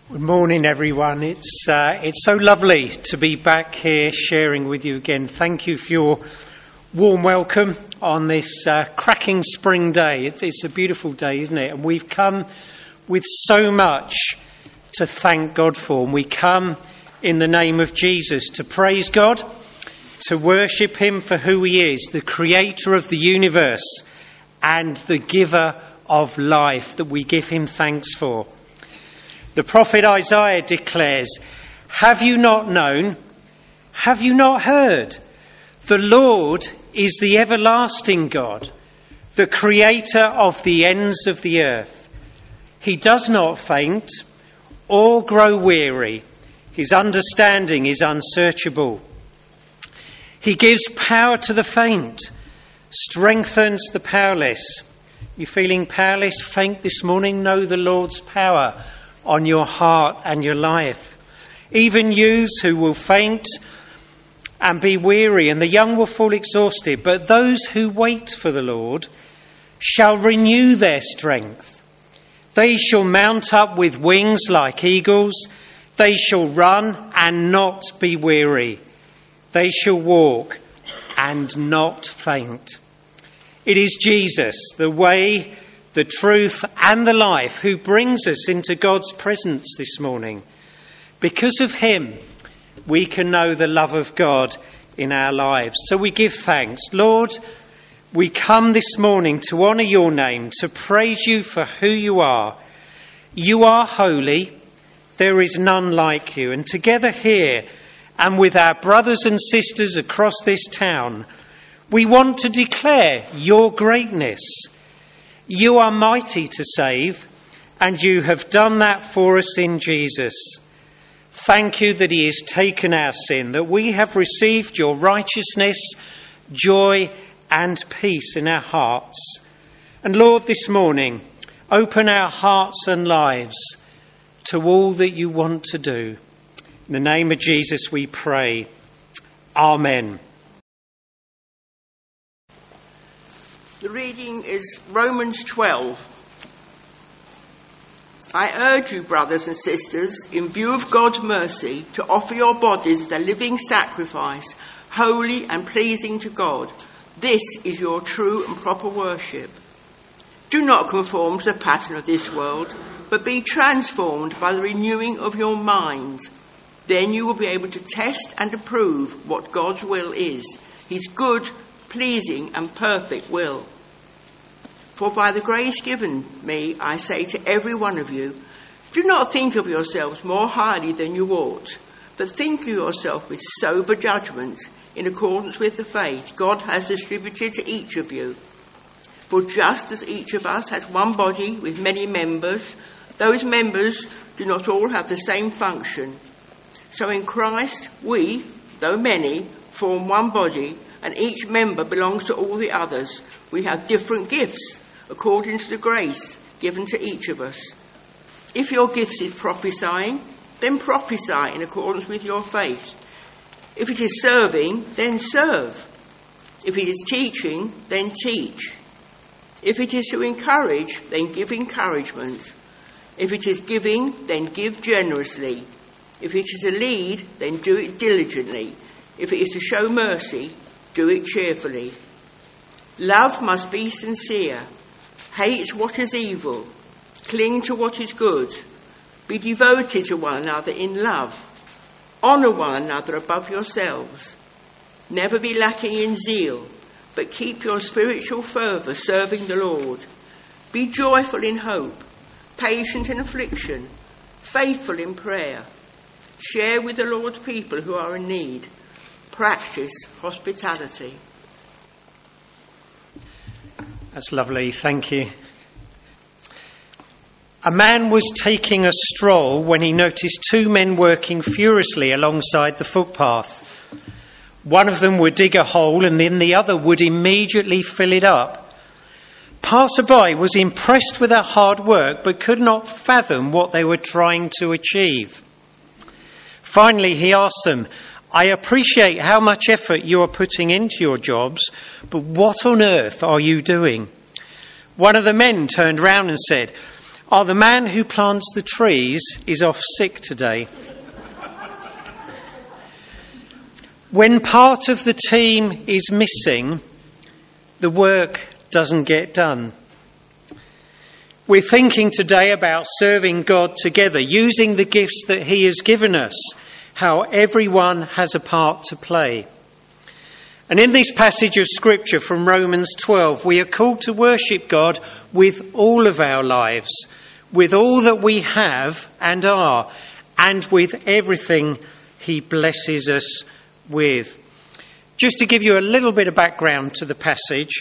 Good morning, everyone. It's so lovely to be back here sharing with you again. Thank you for your warm welcome on this cracking spring day. It's a beautiful day, isn't it? And we've come with so much to thank God for. And we come in the name of Jesus to praise God, to worship him for who he is, the creator of the universe and the giver of life, that we give him thanks for. The prophet Isaiah declares, "Have you not known? Have you not heard? The Lord is the everlasting God, the creator of the ends of the earth. He does not faint or grow weary. His understanding is unsearchable. He gives power to the faint, strengthens the powerless." You feeling powerless, faint this morning? Know the Lord's power on your heart and your life. Even youths who will faint and be weary, and the young will fall exhausted. But those who wait for the Lord shall renew their strength. They shall mount up with wings like eagles. They shall run and not be weary. They shall walk and not faint. It is Jesus, the way, the truth and the life, who brings us into God's presence this morning. Because of him, we can know the love of God in our lives. So we give thanks. Lord, we come this morning to honour your name, to praise you for who you are. You are holy. There is none like you. And together here and with our brothers and sisters across this town, we want to declare your greatness. You are mighty to save, and you have done that for us in Jesus. Thank you that he has taken our sin, that we have received your righteousness, joy and peace in our hearts. And Lord, this morning, open our hearts and lives to all that you want to do. In the name of Jesus we pray. Amen. The reading is Romans 12. I urge you, brothers and sisters, in view of God's mercy, to offer your bodies as a living sacrifice, holy and pleasing to God. This is your true and proper worship. Do not conform to the pattern of this world, but be transformed by the renewing of your mind. Then you will be able to test and approve what God's will is, his good, pleasing and perfect will. For by the grace given me, I say to every one of you, do not think of yourselves more highly than you ought, but think of yourself with sober judgment in accordance with the faith God has distributed to each of you. For just as each of us has one body with many members, those members do not all have the same function. So in Christ, we, though many, form one body, and each member belongs to all the others. We have different gifts according to the grace given to each of us. If your gift is prophesying, then prophesy in accordance with your faith. If it is serving, then serve. If it is teaching, then teach. If it is to encourage, then give encouragement. If it is giving, then give generously. If it is to lead, then do it diligently. If it is to show mercy, do it cheerfully. Love must be sincere. Hate what is evil. Cling to what is good. Be devoted to one another in love. Honour one another above yourselves. Never be lacking in zeal, but keep your spiritual fervour serving the Lord. Be joyful in hope, patient in affliction, faithful in prayer. Share with the Lord's people who are in need. Practice hospitality. That's lovely, thank you. A man was taking a stroll when he noticed two men working furiously alongside the footpath. One of them would dig a hole and then the other would immediately fill it up. Passerby was impressed with their hard work but could not fathom what they were trying to achieve. Finally, he asked them, I appreciate how much effort you are putting into your jobs, but what on earth are you doing? One of the men turned round and said, Oh, the man who plants the trees is off sick today. When part of the team is missing, the work doesn't get done. We're thinking today about serving God together, using the gifts that He has given us, how everyone has a part to play. And in this passage of Scripture from Romans 12, we are called to worship God with all of our lives, with all that we have and are, and with everything He blesses us with. Just to give you a little bit of background to the passage,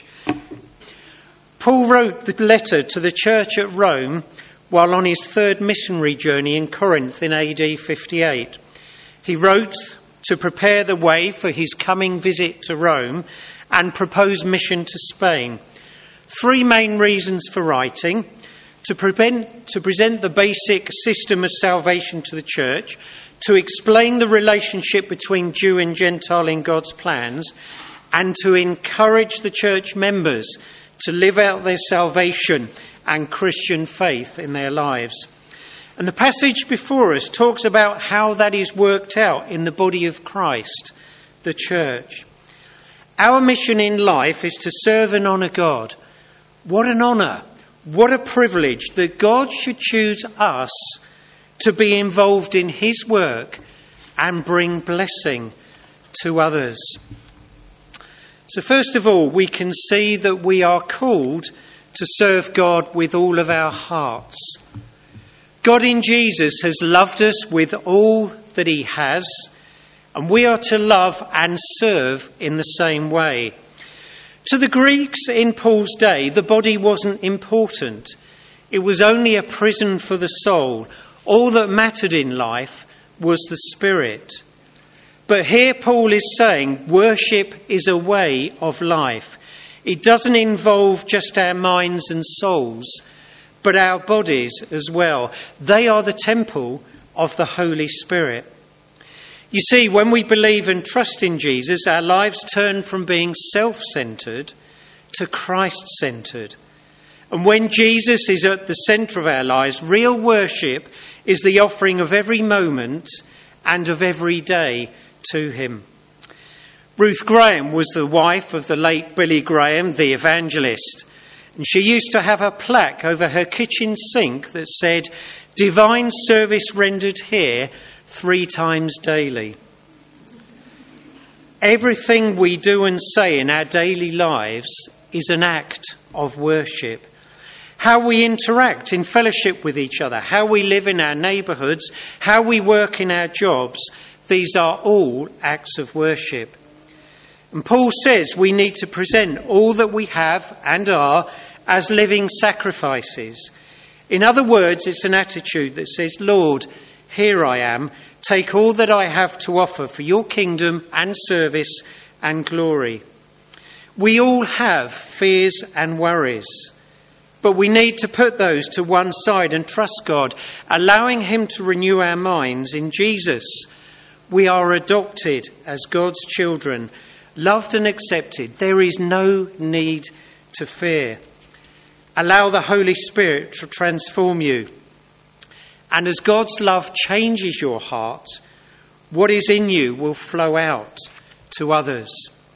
Paul wrote the letter to the church at Rome while on his third missionary journey in Corinth in AD 58. He wrote to prepare the way for his coming visit to Rome and proposed mission to Spain. Three main reasons for writing: to present the basic system of salvation to the church, to explain the relationship between Jew and Gentile in God's plans, and to encourage the church members to live out their salvation and Christian faith in their lives. And the passage before us talks about how that is worked out in the body of Christ, the church. Our mission in life is to serve and honour God. What an honour, what a privilege that God should choose us to be involved in His work and bring blessing to others. So first of all, we can see that we are called to serve God with all of our hearts. God in Jesus has loved us with all that He has, and we are to love and serve in the same way. To the Greeks in Paul's day, the body wasn't important. It was only a prison for the soul. All that mattered in life was the spirit. But here Paul is saying worship is a way of life. It doesn't involve just our minds and souls, but our bodies as well. They are the temple of the Holy Spirit. You see, when we believe and trust in Jesus, our lives turn from being self-centred to Christ-centred. And when Jesus is at the centre of our lives, real worship is the offering of every moment and of every day to Him. Ruth Graham was the wife of the late Billy Graham, the evangelist. And she used to have a plaque over her kitchen sink that said, "Divine service rendered here 3 times daily." Everything we do and say in our daily lives is an act of worship. How we interact in fellowship with each other, how we live in our neighbourhoods, how we work in our jobs, these are all acts of worship. And Paul says we need to present all that we have and are as living sacrifices. In other words, it's an attitude that says, "Lord, here I am. Take all that I have to offer for your kingdom and service and glory." We all have fears and worries, but we need to put those to one side and trust God, allowing Him to renew our minds in Jesus. We are adopted as God's children, loved and accepted. There is no need to fear. Allow the Holy Spirit to transform you. And as God's love changes your heart, what is in you will flow out to others.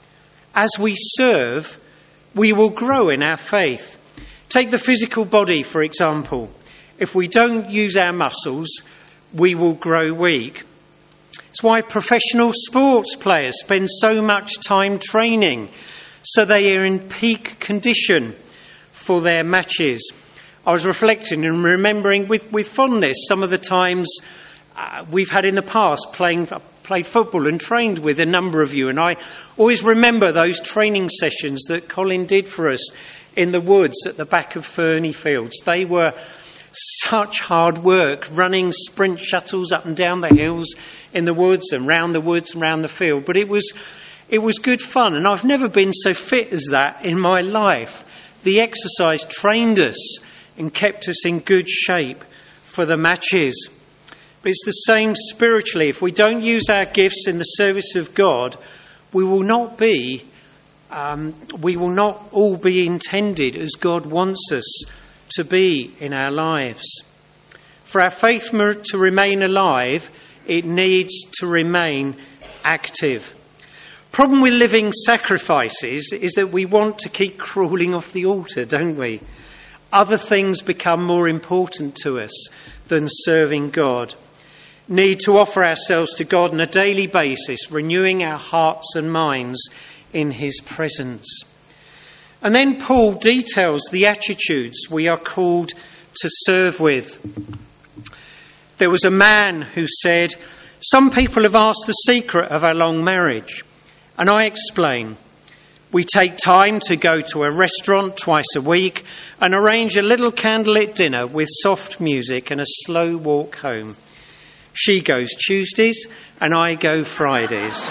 As we serve, we will grow in our faith. Take the physical body, for example. If we don't use our muscles, we will grow weak. It's why professional sports players spend so much time training, so they are in peak condition for their matches. I was reflecting and remembering with fondness some of the times we've had in the past played football and trained with a number of you, and I always remember those training sessions that Colin did for us in the woods at the back of Fernie Fields. They were such hard work, running sprint shuttles up and down the hills in the woods and round the field. But it was good fun, and I've never been so fit as that in my life. The exercise trained us and kept us in good shape for the matches. But it's the same spiritually. If we don't use our gifts in the service of God, we will not all be intended as God wants us to be in our lives. For our faith to remain alive, it needs to remain active. Problem with living sacrifices is that we want to keep crawling off the altar, don't we? Other things become more important to us than serving God. Need to offer ourselves to God on a daily basis, renewing our hearts and minds in his presence. And then Paul details the attitudes we are called to serve with. There was a man who said, "Some people have asked the secret of our long marriage." And I explain, we take time to go to a restaurant twice a week and arrange a little candlelit dinner with soft music and a slow walk home. She goes Tuesdays and I go Fridays.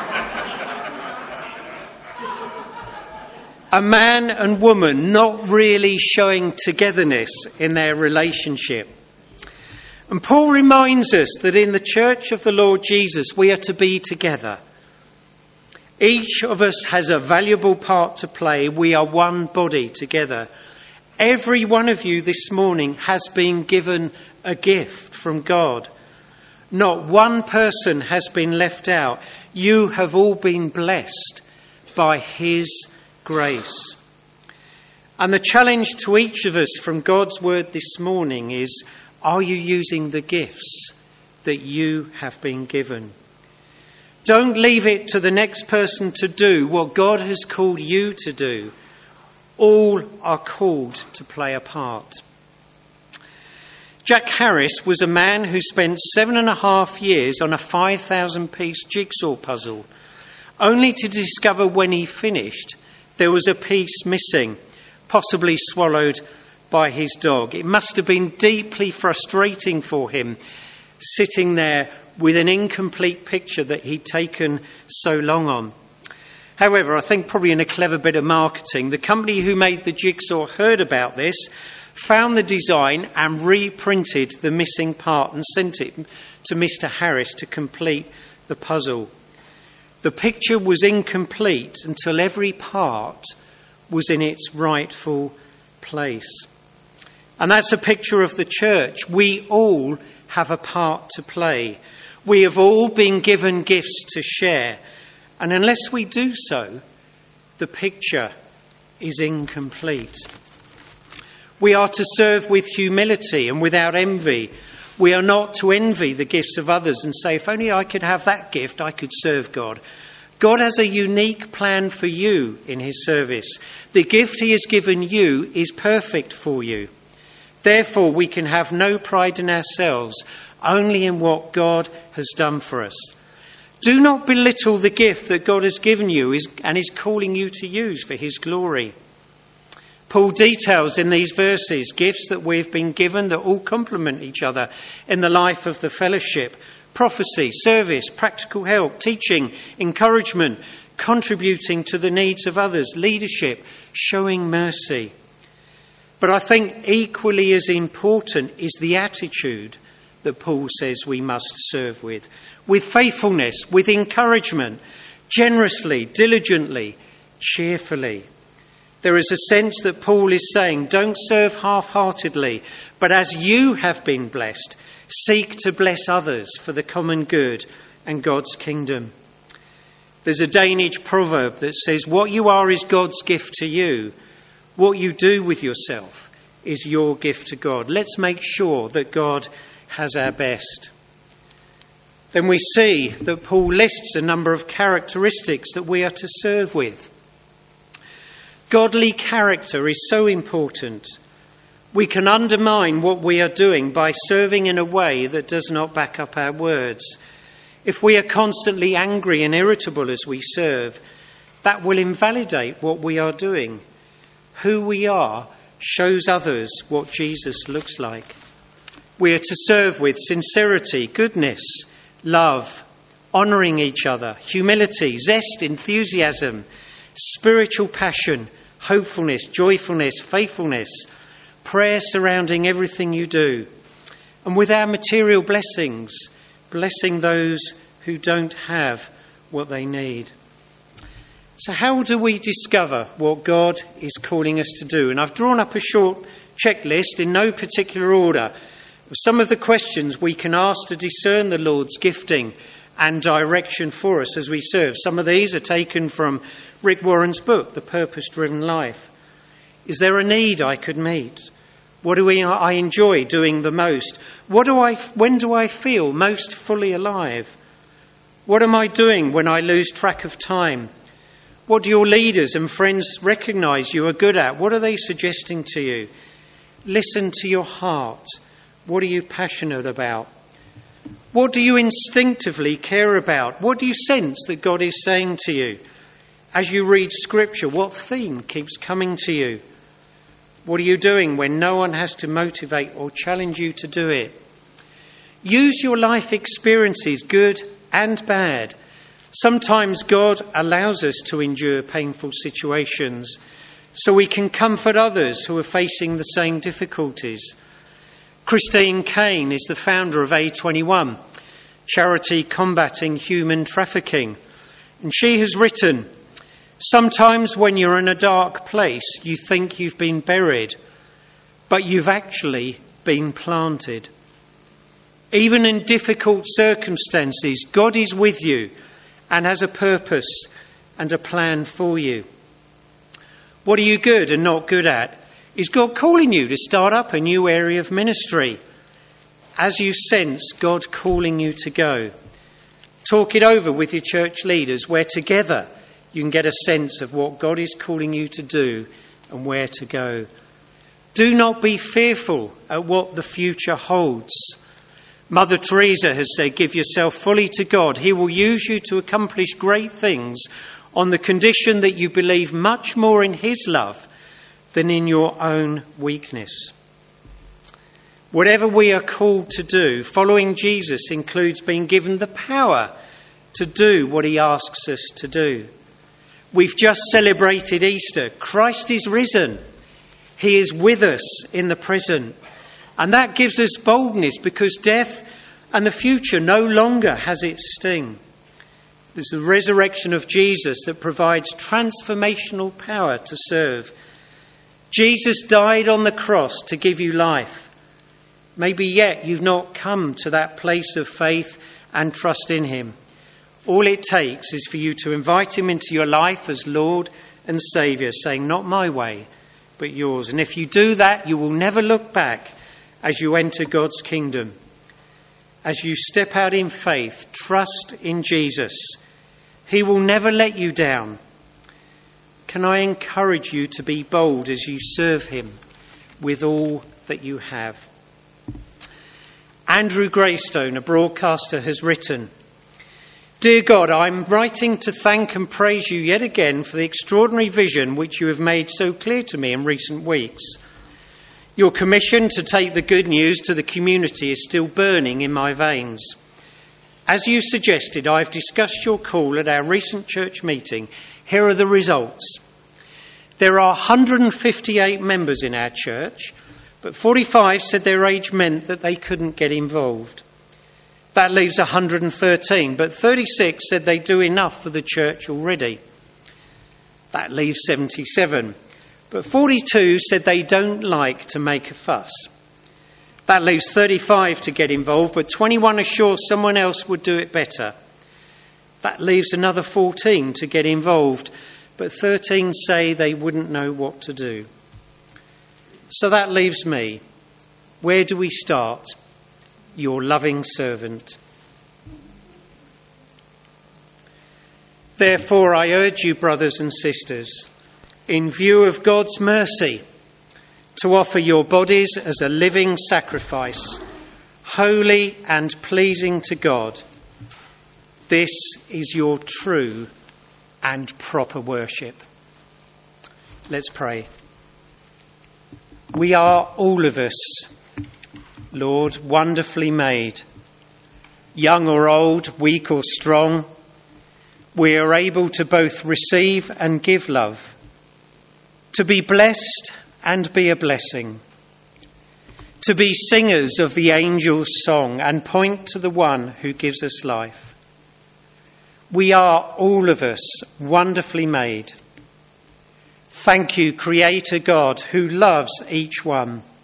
A man and woman not really showing togetherness in their relationship. And Paul reminds us that in the church of the Lord Jesus, we are to be together. Each of us has a valuable part to play. We are one body together. Every one of you this morning has been given a gift from God. Not one person has been left out. You have all been blessed by his grace. And the challenge to each of us from God's word this morning is, are you using the gifts that you have been given? Don't leave it to the next person to do what God has called you to do. All are called to play a part. Jack Harris was a man who spent 7.5 years on a 5,000-piece jigsaw puzzle, only to discover when he finished there was a piece missing, possibly swallowed by his dog. It must have been deeply frustrating for him, sitting there with an incomplete picture that he'd taken so long on. However, I think probably in a clever bit of marketing, the company who made the jigsaw heard about this, found the design and reprinted the missing part and sent it to Mr. Harris to complete the puzzle. The picture was incomplete until every part was in its rightful place. And that's a picture of the church. We all have a part to play. We have all been given gifts to share. And unless we do so, the picture is incomplete. We are to serve with humility and without envy. We are not to envy the gifts of others and say, if only I could have that gift, I could serve God. God has a unique plan for you in his service. The gift he has given you is perfect for you. Therefore, we can have no pride in ourselves, only in what God has done for us. Do not belittle the gift that God has given you and is calling you to use for his glory. Paul details in these verses gifts that we've been given that all complement each other in the life of the fellowship. Prophecy, service, practical help, teaching, encouragement, contributing to the needs of others, leadership, showing mercy. But I think equally as important is the attitude that Paul says we must serve with faithfulness, with encouragement, generously, diligently, cheerfully. There is a sense that Paul is saying, don't serve half-heartedly, but as you have been blessed, seek to bless others for the common good and God's kingdom. There's a Danish proverb that says, what you are is God's gift to you. What you do with yourself is your gift to God. Let's make sure that God has our best. Then we see that Paul lists a number of characteristics that we are to serve with. Godly character is so important. We can undermine what we are doing by serving in a way that does not back up our words. If we are constantly angry and irritable as we serve, that will invalidate what we are doing. Who we are shows others what Jesus looks like. We are to serve with sincerity, goodness, love, honouring each other, humility, zest, enthusiasm, spiritual passion, hopefulness, joyfulness, faithfulness, prayer surrounding everything you do, and with our material blessings, blessing those who don't have what they need. So how do we discover what God is calling us to do? And I've drawn up a short checklist in no particular order of some of the questions we can ask to discern the Lord's gifting and direction for us as we serve. Some of these are taken from Rick Warren's book, The Purpose-Driven Life. Is there a need I could meet? What do I enjoy doing the most? When do I feel most fully alive? What am I doing when I lose track of time? What do your leaders and friends recognise you are good at? What are they suggesting to you? Listen to your heart. What are you passionate about? What do you instinctively care about? What do you sense that God is saying to you? As you read Scripture, what theme keeps coming to you? What are you doing when no one has to motivate or challenge you to do it? Use your life experiences, good and bad. Sometimes God allows us to endure painful situations so we can comfort others who are facing the same difficulties. Christine Kane is the founder of A21, charity combating human trafficking. And she has written, "Sometimes when you're in a dark place, you think you've been buried, but you've actually been planted. Even in difficult circumstances, God is with you and has a purpose and a plan for you." What are you good and not good at? Is God calling you to start up a new area of ministry? As you sense God calling you to go, talk it over with your church leaders, where together you can get a sense of what God is calling you to do and where to go. Do not be fearful at what the future holds. Mother Teresa has said, "Give yourself fully to God. He will use you to accomplish great things on the condition that you believe much more in his love than in your own weakness." Whatever we are called to do, following Jesus includes being given the power to do what he asks us to do. We've just celebrated Easter. Christ is risen. He is with us in the present. And that gives us boldness because death and the future no longer has its sting. There's the resurrection of Jesus that provides transformational power to serve. Jesus died on the cross to give you life. Maybe yet you've not come to that place of faith and trust in him. All it takes is for you to invite him into your life as Lord and Saviour, saying, "Not my way, but yours." And if you do that, you will never look back as you enter God's kingdom. As you step out in faith, trust in Jesus. He will never let you down. Can I encourage you to be bold as you serve him with all that you have? Andrew Greystone, a broadcaster, has written, "Dear God, I'm writing to thank and praise you yet again for the extraordinary vision which you have made so clear to me in recent weeks. Your commission to take the good news to the community is still burning in my veins. As you suggested, I've discussed your call at our recent church meeting. Here are the results. There are 158 members in our church, but 45 said their age meant that they couldn't get involved. That leaves 113, but 36 said they do enough for the church already. That leaves 77, but 42 said they don't like to make a fuss. That leaves 35 to get involved, but 21 are sure someone else would do it better. That leaves another 14 to get involved, but 13 say they wouldn't know what to do. So that leaves me. Where do we start? Your loving servant. Therefore, I urge you, brothers and sisters, in view of God's mercy, to offer your bodies as a living sacrifice, holy and pleasing to God. This is your true and proper worship. Let's pray. We are all of us, Lord, wonderfully made. Young or old, weak or strong, we are able to both receive and give love, to be blessed and be a blessing, to be singers of the angel's song and point to the one who gives us life. We are all of us wonderfully made. Thank you, Creator God, who loves each one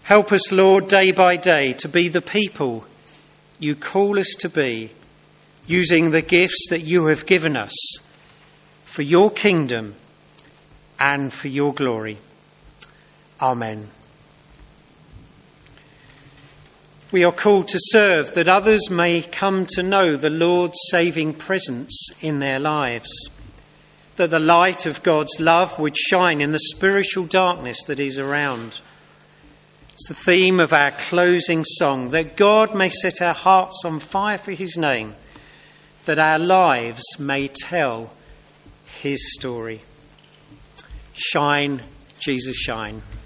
Help us, Lord, day by day to be the people you call us to be, using the gifts that you have given us for your kingdom and for your glory. Amen. We are called to serve that others may come to know the Lord's saving presence in their lives, that the light of God's love would shine in the spiritual darkness that is around. It's the theme of our closing song, that God may set our hearts on fire for his name, that our lives may tell his story. Shine, Jesus, shine.